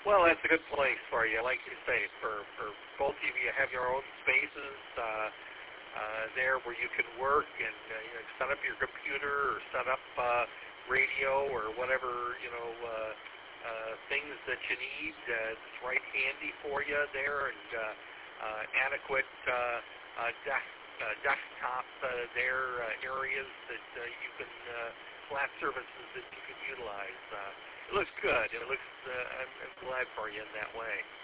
Well, that's a good place for you. Like you say, for both of you have your own spaces there where you can work and set up your computer or set up radio or whatever, things that you need. It's right handy for you there, and adequate desktop there, areas that you can, flat surfaces that you can utilize. It looks good. It looks, I'm glad for you in that way.